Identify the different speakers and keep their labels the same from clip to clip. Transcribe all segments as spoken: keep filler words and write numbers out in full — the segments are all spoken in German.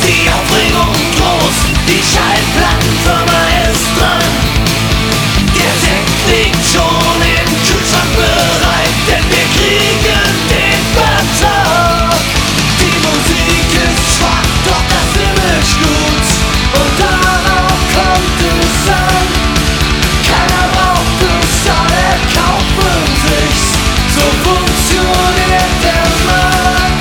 Speaker 1: Die Aufregung groß, die Schallplattenfirma ist dran. Der Sekt liegt schon im Kühlschrank bereit, denn wir kriegen den Vertrag. Die Musik ist schwach, doch das Image gut, und darauf kommt es an. Keiner braucht es, alle kaufen sich's, so funktioniert der Markt.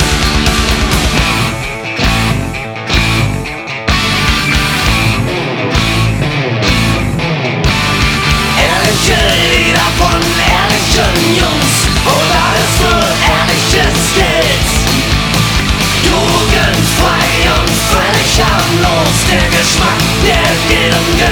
Speaker 1: Ehrliche Lieder von ehrlichen Jungs und alles für ehrliches Geld. Jugendfrei und völlig harmlos, der Geschmack, der jedem